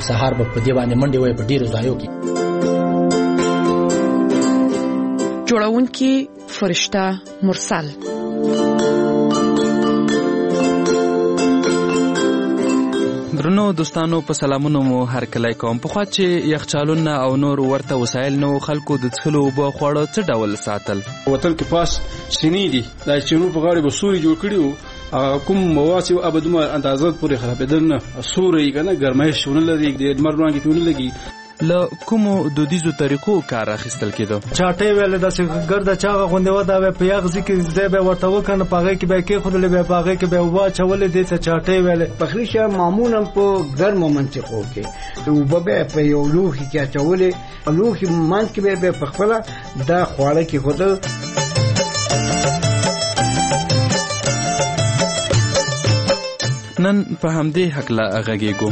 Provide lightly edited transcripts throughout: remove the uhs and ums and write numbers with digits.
سهار به په دې باندې منډې وای په ډیرو ځایو کې. جوړونکي فرشته مرسل. درنو دوستانو په سلامونو مو هر کله کوم. په خوا چې یخچالونه او نور ورته وسایل نو خلکو د څښلو اوبه خواړه څه ډول ساتل؟ وطن کې پاس سینې دي دا چینو په غاړه به سوري جوړ کړي وو کوم مواسي او ابدومه اندازات پورې خرابېدل نه سوري کنه ګرمایش ونه لري د لمر وړانګې ټول لګي. له کومو دودیزو طریقو کار اخیستل کېده؟ چاټې ویلې داسې ګرده چاغه غوندې وه دا به په یغزي کې ځای به ورته وکنه په هغې کې به یې کېښودلې بیا په هغې کې به یې اوبه اچولې دې ته چاټې ویلې. پخلی شه معمولا په ګرمو منطقو کې اوبه به په یو لوښي کې اچولې لوښي منځ کې به یې په خپله دا خواړه کېښودل. نن په همدې هکله غږېږو.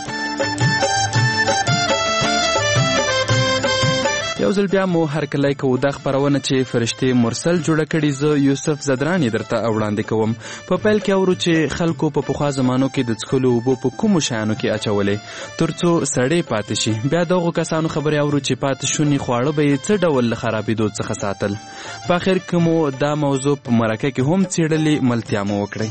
یو ځل بیا مو هرکلی کوو دا خپرونه چې فرشتې مرسل جوړه کړي. زه یوسف زدرانی درته وړاندې کوم. په پیل کې اورو چې خلکو په پخوا زمانو کې د څښلو اوبو په کومو شیانو کې اچولې تر څو سړې پاتې شي. بیا دغو کسانو خبرې اورو چې پاتې شوني خواړه به یې څه ډول له خرابېدو څخه ساتل. په آخر کې مو دا موضوع په مرکه کې هم څېړلې، ملتیا مو وکړئ.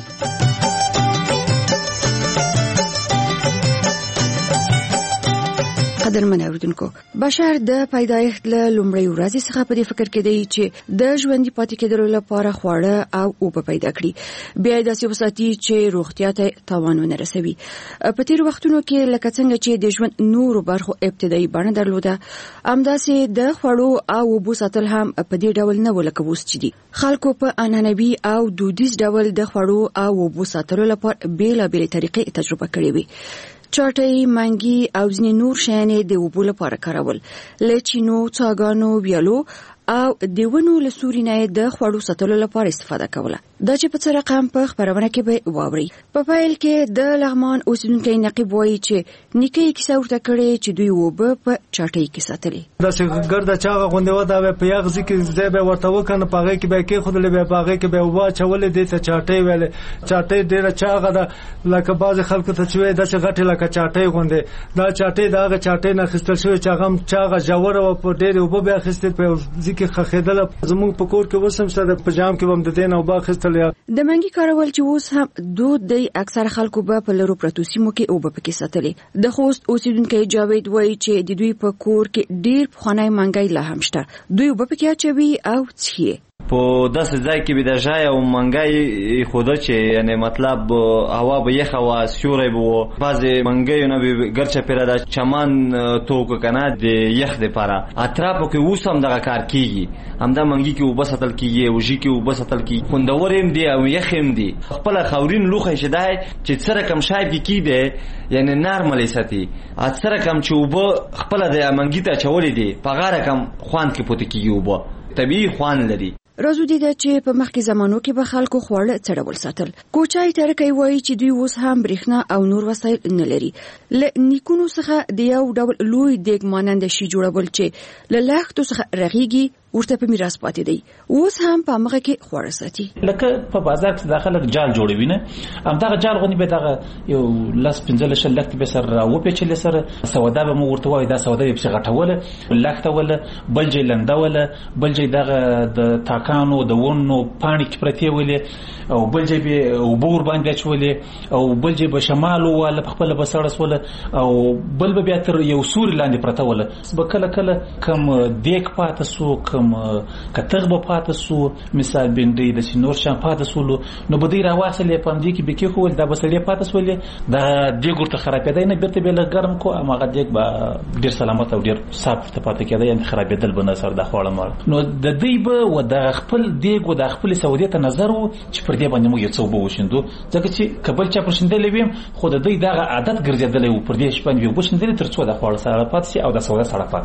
قدرمن اوریدونکو، بشر د پیدایښت له لومړۍ ورځې څخه په دې فکر کې دی چې د ژوندي پاتې کېدلو لپاره خواړه او اوبه پیدا کړي، بیا یې داسې وساتي چې روغتیا ته تاوان ونه رسوي. په تېرو وختونو کې لکه څنګه چې د ژوند نورو برخو ابتدایي بڼه درلوده، همداسې د خوړو او اوبو ساتل هم په دې ډول نه و لکه اوس چې دي. خلکو په عنعنوي او دودیز ډول د خوړو او اوبو ساتلو لپاره بېلابېلې طریقې تجربه کړې وي. چاټۍ، منګي او ځینې نور شیان د اوبو لپاره کارول، له چینو، څاګانو، ویالو او د ونو له سوري نه د خوړو ساتلو لپاره استفاده کوله. دا چې په څه رقم په خپرونه کې به واورئ. په پیل کې د لغمان اوسیدونکی نقیب وایي چې نیکه یې کیسه ورته کړې چې دوی اوبه په چاټۍ کې ساتلې. داسې ګرده چاغه غوندې وه دا به په یغزي کې ځای به ورته وکنه په هغې کې به یې کېښودلې بیا په هغې کې به یې اوبه اچولې دې ته چاټۍ ویلې. چاټۍ ډېره چاغه ده لکه بعضې خلکو ته چې وایي داسې غټې لکه چاټۍ غوندې. دا چاټۍ د هغه چاټۍ نه اخیستل شوې چې هغه هم چاغه ژوره وه، په ډېرې اوبه به یې اخیستې په یو ځای کې خښېدله. زموږ په کور کې اوس هم شته، په جام کې به هم د دې نه اوبه اخیستل. د منګي کارول چې اوس هم دود دی، اکثره خلکو به په لرو پرتو سیمو کې اوبه پکې ساتلې. د خوست اوسیدونکی جاوید وایي چې د دوی په کور کې ډېر پخوانی منګی لا هم شته. دوی اوبه پکې اچوي او څښي. په داسې ځای کې به د ژای او منګی خوده چې یعنی مطلب هوا به یخه وه، سیوری به و. بعضې منګیونه به ګرچاپېره د چمن توکه که نه د یخ دپاره اطرافو کې اوس هم دغه کار کېږي. همدا منګي کې اوبه ساتل کېږي، وژي کې اوبه ساتل کېږي. خوندور هم دی او یخ هم دی. خپله خاورین لوښی چې دی چې څه رقم شای پکې کېږي یعنی نرمل یې ساتي. څه رقم چې اوبه خپله د منګي ته اچولې دي په هغه رقم خوند کې پوته کېږي. اوبه طبیعي خوند لري. راځو دې ده چې په مخکې زمانو کې به خلکو خواړه څه ډول ساتل. کوچای ترکی وایي چې دوی اوس هم برېښنا او نور وسایل نه لري. له نیکونو څخه د یو ډول لوی دیګ ماننده شي جوړول چې له لښتو څخه رغېږي ورته په میراث پاتې دی. اوس هم په هغه کې خواړه ساتي. لکه په بازار کې داخله جال جوړوي نه، همدغه جال غوندې به دغه یو 15 لښتې به سره راوپېچلې سره سودا به مو ورته وایي. دا سودا یې پسې غټوله، لښته وله، بل ځای لنده وله، بل ځای دغه د تاکانو د ونو پاڼې کې پرتې ولې، او بل ځای به اوبه ورباندې اچولې، او بل ځای به شمال وواله په خپله به سړه سوله، او بل به بیا تر یو سوري لاندې پرته وله. به کله کله کم دیګ پاته سو، کم کتغ به پاته سو، مثال بنډۍ د نور شان پاته سولو، نو به دوی راواڅلې په همدې کې به کېښول. دا به سړې پاته سولې، دا دیګ ورته خرابېدی نه، بېرته به یې لږ ګرم کړو، هماغه دیګ به ډېر سلامت او ډېر صاف ورته پاته کېده، یعنې خرابېدل به نه سره دا خواړه ماړه. نو د دوی به و د خپل دیګ و د خپلې سودې ته نظر و چې پر دې باندې موږ یو څه اوبه وشیندو، ځکه چې که بل چا پر شیندلی وي خو د دوی دغه عادت ګرځېدلی و پر دې شپه باندې اوبه شیندلې تر څو د خواړه سړه پاتې شي او د سودا سړه پاتې شي.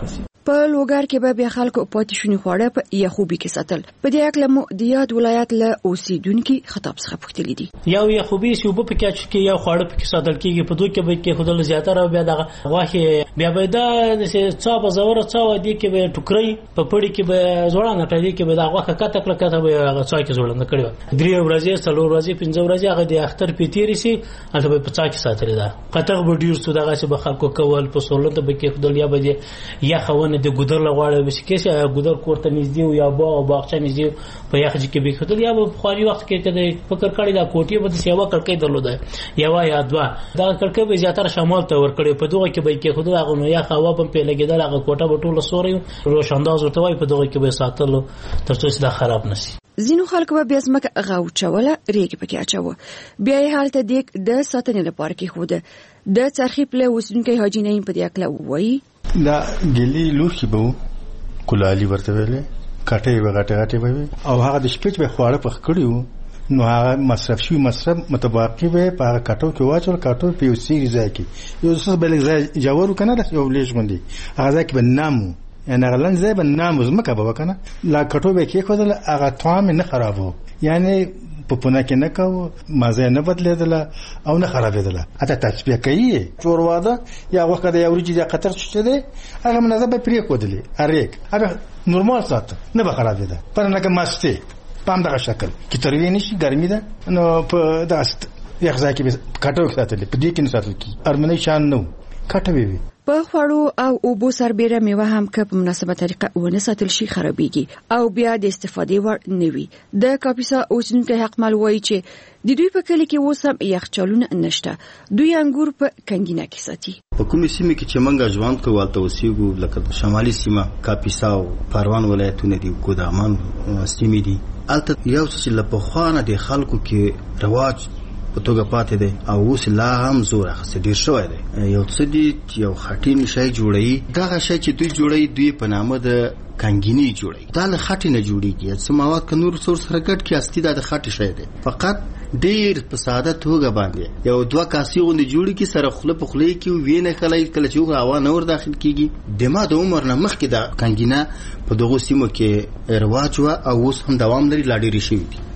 په لوګر کې به بیا خلکو پاتې شوني خواړه په یخوبي کې ساتل. په دې اړه مو د یاد ولایت له اوسیدونکو خطاب څخه پوښتنه دي. یو یخوبي چې وب په کې یو خواړه په کې ساتل کېږي، په دوی کې به کې خدای زیاتره بیا دغه غوښه بیا به دا څه په زوره څه دی کې به ټوکري په پړی کې به زوړانه ټالی کې به دا غوښه کته کته به هغه څای کې زوړانه کړي 3 ورځې 4 ورځې 5 ورځې هغه د اختر پیتيري سي هغه به په څای کې ساتل دا قطغ به ډیر څه دغه څه به خلکو کول په سولنت به کې خدای یا به یا خونه د ګودر لغواړي به کې ګودر کوړه نږدې یا باغچه نږدې په یخ کې به خدای یا په خوري وخت کې کده فکر کړی دا کوټي به سیوا کړکې درلوده یا دوا دا کړکې به زیاتره شمال ته ور کړی په دوه کې به کې خدای هغه نو یا هوا په لګیدل هغه کوټه به ټوله سوري روشنداز ورته وای په دوه کې به ساتلو ترڅو دا خراب نشي. زینو خلک به بیا زمکه غاوچوله ریګ پکې اچو بیا یې حالت د ساتنې لپاره کې خوده د ترخیب له وسونکي حاجی نیم په دې اکله وای دا ګلی لور کې به کولالي ورته ویلې کټې به غټه به او هغه د شپې به خواړه پخ کړیو نو هغه مصرف شوی مصرف متباقي به په هغه کټو کې واچول کټو په یوسي ځای کې یو څه بل ځای جوړ کنه د یو لیش باندې هغه ځای کې به نامو یعنی غلن ځای به نامو زمکه به وکنه لا کټو به کې خدل هغه طعام نه خرابو یعنی په پونه کې نه کو مزه نه بدلیدل او نه خرابېدل اته تشبیه کوي چورواده یا وخت د یو ورځې د خطر شته دی هغه منځه به پرې کودلی اریک هغه نورمال سات نه به خرابېده پر نه کمسته پام دغه شکل کی تروی نشي ګرمي ده نو په داست یخ ځای کې کټو ساتل په دې کې نه ساتل کی ارمنه شان نو کټو وی په خوړو او اوبو سربېره میوه هم که په مناسبه طریقه ونه ساتل شي خرابېږي او بیا د استفادې وړ نه وي. د کاپیسا اوسیدونکو حقمل وایي چې د دوی په کلی کې اوس هم یخچالونه نشته، دوی انګور په کنګینه کې ساتي. په کومې سیمه کې چې موږ ژوند کوو هلته اوسېږو لکه شمالي سیمه کاپیسا او پروان ولایتونه دي، ګودامان سیمې دي، هلته یو څه چې له پخوا نه د خلکو کې رواج په توګه پاتې دی او اوس لا هم زور اخیستی ډېر شوی دی. یو څه دي یو خټین شی جوړوي، دغه شی چې دوی جوړوي دوی په نامه د کنګینی جوړوي، دا له خټې نه جوړېږي. څه مواد که نور څور سره ګډ کړي اصلي دا د خټې شی دی، فقط ډېر په ساده توګه باندې یو 2 کاسې غوندې جوړې کړي سره خوله په خوله کې وینه کله چې هوا نه ور داخل کېږي. د ما د عمر نه مخکې دا کنګینه په دغو سیمو کې رواج وه او اوس هم دوام لري، لا ډېرې شوي دي.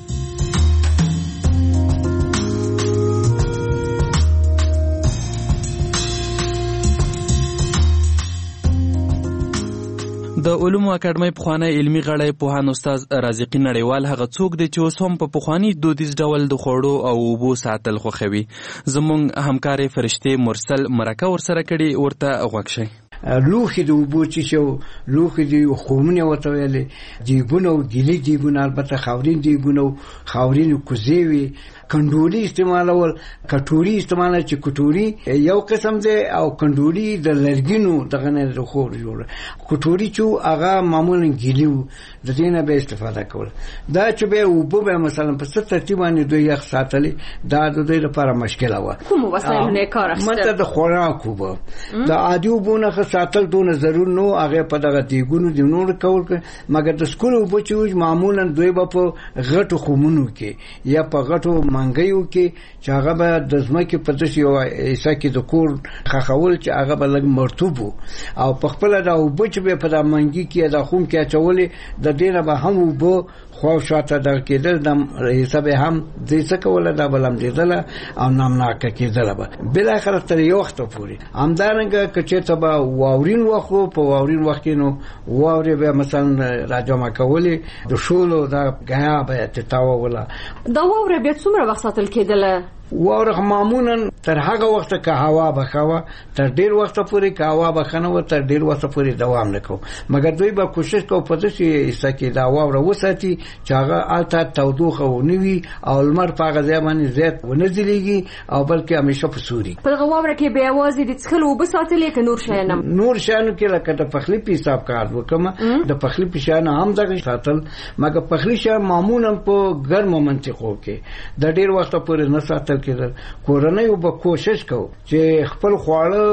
د علومو اکاډمۍ پخوانی علمي غړی پوهاند استاد رازقي نړیوال هغه څوک دی چې اوس هم په پخواني دودیز ډول د خوړو او اوبو ساتل خوښوي. زموږ همکارې فرشتې مرسل مرکه ورسره کړي، ورته غوږ شئ. لوښي د اوبو چیشو، لوښي د خومونه ورته ویلې، دیګونه او ګیلي دیګونه، البته خاورین دیګونه، خاورین کوزې وي، کنډولي استعمالول، کټوري استعمال چې کټوري یو قسم دی او کنډولي د لرګینو دغه نه خور جوړ. کټوري چې هغه معمولا ګیلیو د دې نه به استفاده کول. دا چې به اوبو به مثلا په ست ترتیب باندې دوی یخ ساتلې، دا د دوی لپاره مشکله و. کوم وسایل نه کار اخیستل؟ مته د خوراک وبو د عادي اوبو نه ساتل دونه ضرور نو، هغه په دغه دیګونو دی نور کول، مګر د سکول اوبو چې معمولا دوی په غټو خومونو کې یا په غټو منګیو کې چې هغه به د ځمکې په داسې یو حصه کې د کور خښول چې هغه به لږ مرطوب او په خپله دا اوبه چې به په دا منګي کې دا خوم کې اچولې د دې نه به هم اوبه خوا شاته دغه کېدل، د حصه به هم دې څه کوله دا به لمدېدله او نامناکه کېدله به بالاخره تر یو وخته پورې. همدارنګه که چېرته به واورین وخت و، په واورین وخت کې نو واورې به مثلا راجمع کولې، د شولو دا ګیا به تتاوله. دا واوره بیا څومره وخت ساتل کېدله؟ واوره معمولا تر هغه وخته که هوا بخوه تر ډیر وخت پورې، که هوا بخنه و تر ډیر وخت پورې دوام نکو، مګر دوی به کوشش کوي په داسې حصه کې دا واوره وساتي چې هغه هلته تودوخه ونه وي او لمر په هغه ځای باندې زیات ونه ځلېږي او بلکې همیشه په سوري. په دغه واوره کې بیا یوازې د څښلو اوبه ساتلې که نور شیان هم؟ نور شیانو کې لکه د پخلي په حساب کار وکړم، د پخلي په شیان هم دغه ساتل، مګر پخلي شیان معمولا په ګرمو منطقو کې د ډیر وخت پورې نه ساتل کېدل. کورنۍ به کوشش کوو چې خپل خواړه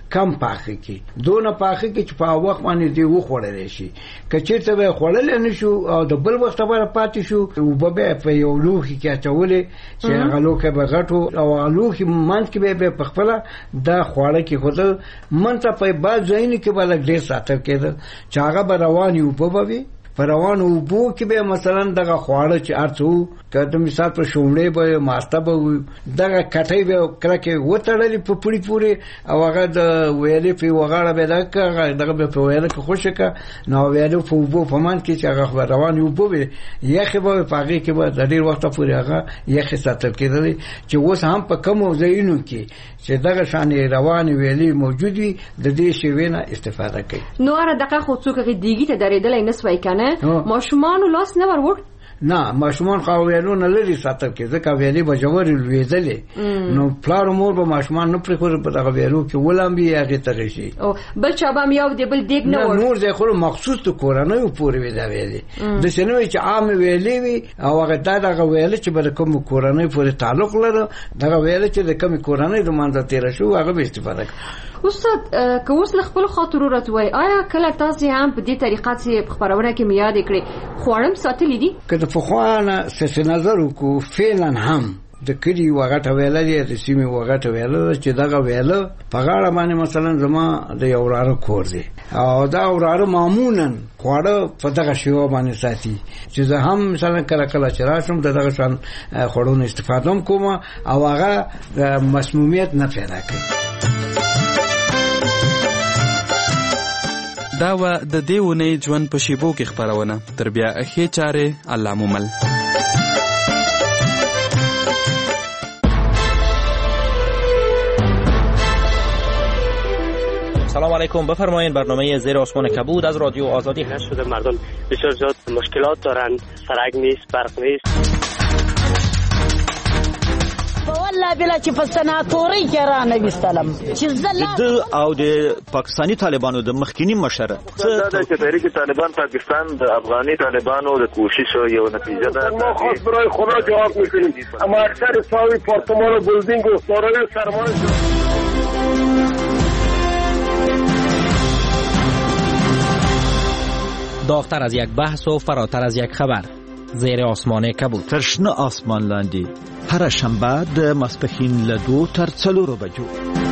کم پاخه کی دونه پاخه کی چې په وخت باندې دی و خوړل شي کچې ته خوړل نه شو او د بل وخت باندې پاتې شو او به په یو لوخي کې چولې چې هغه لوخه به غټو او لوخي منځ کې به په خپل د خوړل کې خود منته په باز ځین کې بل ډیر ساتل کېده چې هغه به رواني او په بوي روان او بو کې به مثلا دغه خواړه چې ارڅو کله مثال په شومړې به ماسته به دغه کټي به کله کې وټړلې په پوری پوری او هغه د ویلې په وغاړه به دغه به په ویلې کې خوشکه نو ویلې په بو په مان کې چې هغه روان او بو به یخ به پاګه کې به د ډیر وخت پورې هغه یخ ساتل کېدل چې اوس هم په کوم ځایونو کې چې دغه شان روان ویلې موجود وي د دې شی نه استفاده کوي نو اره دغه خو څوک دیګی ته درېدل نه سوي کنه ماشومان لاس نه ورور نه ماشومان خو ویلو نه لري ساتل کې ځکه ویلې به جوړ لويدلې نو پلار مور به ماشومان نه پرې خور په دغه ویلو کې ولام بي هغه ته شي او بل چا به یو دی بل دیګ نه ور نور ځای خو مخصوص ته کورانه پورې وی دا ویلې د شنو چې عام ویلې وی او هغه دغه ویلې چې به کوم کورانه پورې تعلق لري دغه ویلې چې د کوم کورانه د مانځ تیر شو هغه به استفاده استاد که اوس خپل خاطر ورته آیا کله تاسو هم په دې طریقه چې خبرونه کې میاد کړی خوړم ساتلی دي کله په خوانه څه نظر کو فعلا هم د کلی وغټه ویل دي د سیمه وغټه ویل چې دغه ویل په غاړه باندې مثلا زما د یو وراره کور دی او دا وراره معمولا خواړه په دغه شیوه باندې ساتي چې زه هم مثلا کله کله چې راشم دغه شان خوړونو استفاده کوم او هغه مسمومیت نه پیدا کوي دا و د دې ونې ژوند په شیبو کې خبرونه تر بیا ښې چارې الله مومل سلام علیکم بفرمایید برنامه زیر آسمان کبود از رادیو آزادی شده مردم بسیار زیاد مشکلات دارند سرک نیست برق نیست والله بلا چې په سناتوري کې را نه وستلم چې زله او د پاکستانی طالبانو د مخکینی مشر څه چې تحریک طالبان پاکستان د افغاني طالبانو د کوشش یو نتیجه ده ما خاص برای خدا جواب میکنیم اما اکثر ساوی پارتمان و بلدینگ و سارای سرمایه داغتر از یک بحث و فراتر از یک خبر زیر آسمان کبود ترشنه آسمان لاندی هر شنبه د ماسپښین له 2 تر 4 بجو